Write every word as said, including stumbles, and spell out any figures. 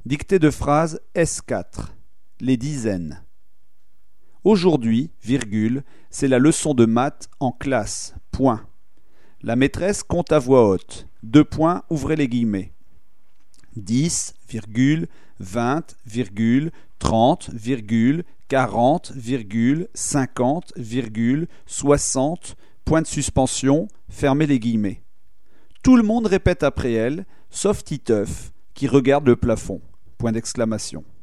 Dictée de phrase S quatre. Les dizaines. Aujourd'hui, virgule, c'est la leçon de maths en classe. Point. La maîtresse compte à voix haute. Deux points, ouvrez les guillemets. dix, virgule, vingt, virgule, trente, virgule, quarante, virgule, cinquante, virgule, soixante, point de suspension, fermez les guillemets. Tout le monde répète après elle, sauf Titeuf, qui regarde le plafond. Point d'exclamation.